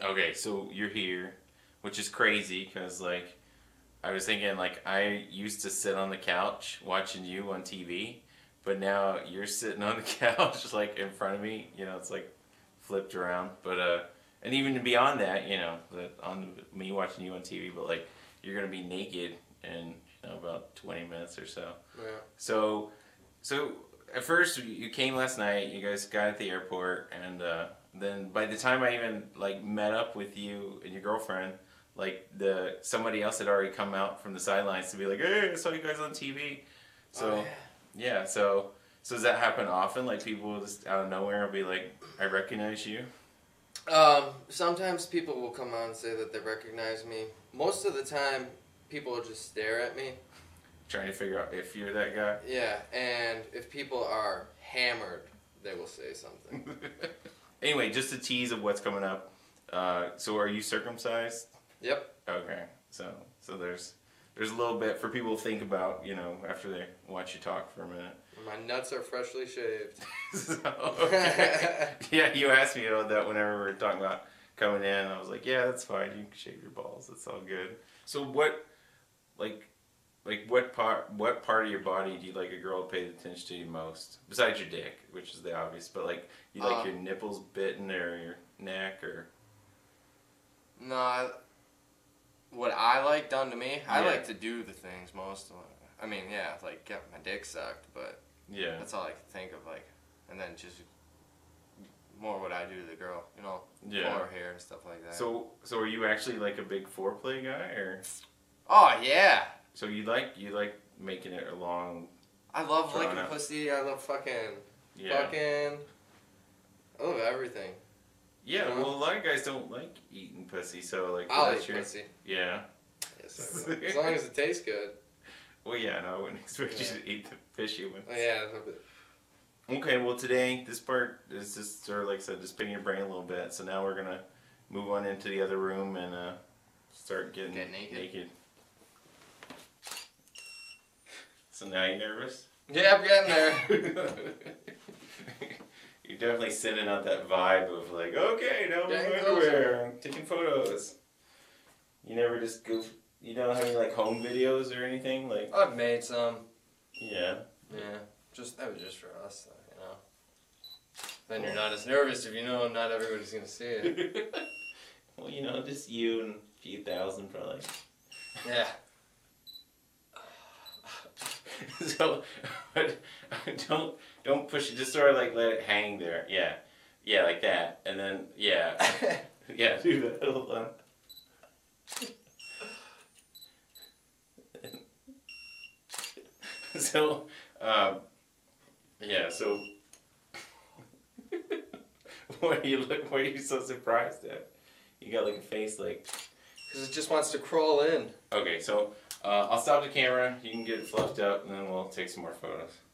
Okay, so you're here, which is crazy because like I was thinking like I used to sit on the couch watching you on TV, but now you're sitting on the couch like in front of me. You know, it's like flipped around. But and even beyond that, you know, that on me watching you on TV, but like you're gonna be naked in about 20 minutes or so. Yeah. So at first you came last night. You guys got at the airport, and then by the time I even like met up with you and your girlfriend, like somebody else had already come out from the sidelines to be like, "Hey, I saw you guys on TV." So Oh, yeah, so does that happen often? Like people just out of nowhere will be like, "I recognize you." Sometimes people will come on and say that they recognize me. Most of the time, people will just stare at me. Trying to figure out if you're that guy. Yeah, and if people are hammered, they will say something. Anyway, just a tease of what's coming up. So are you circumcised? Yep. Okay, so there's a little bit for people to think about, you know, after they watch you talk for a minute. My nuts are freshly shaved. So, okay. Yeah, you asked me about that whenever we were talking about coming in. I was like, yeah, that's fine. You can shave your balls. It's all good. So what part of your body do you like a girl to pay attention to you most? Besides your dick, which is the obvious, but like you like your nipples bitten or your neck or No, what I like done to me, I Yeah. like to do the things most. I mean, yeah, like get my dick sucked, but yeah. that's all I can think of. Like, and then just more what I do to the girl, you know, Yeah. pull her hair and stuff like that. So are you actually like a big foreplay guy or? Oh yeah, So you like making it a long. I love Drawn licking out. pussy. I love fucking. Yeah. I love everything. Yeah, You know? well, a lot of guys don't like eating pussy, so like I'll that's eat your. pussy. Yeah. Yes, I will. As long as it tastes good. Well, yeah, no, I wouldn't expect you to eat the fishy ones. Oh, yeah. Okay, well, today this part is just sort of like I said, just spinning your brain a little bit. So now we're gonna move on into the other room and start getting Get naked. So now you're nervous? Yeah, I'm getting there. You're definitely sending out that vibe of like, okay, now I'm in Getting underwear, I'm taking photos. You never just goof. You don't have any like home videos or anything like. I've made some. Yeah. Yeah. That was just for us, though, you know. Then you're not as nervous if you know not everybody's gonna see it. Well, you know, just you and a few thousand probably. Yeah. So, but don't push it. Just sort of like let it hang there. Yeah, like that, and then yeah, do that. Hold on. So, yeah. So, what are you so surprised at? You got like a face like. Because it just wants to crawl in. Okay, so I'll stop the camera. You can get it fluffed up, and then we'll take some more photos.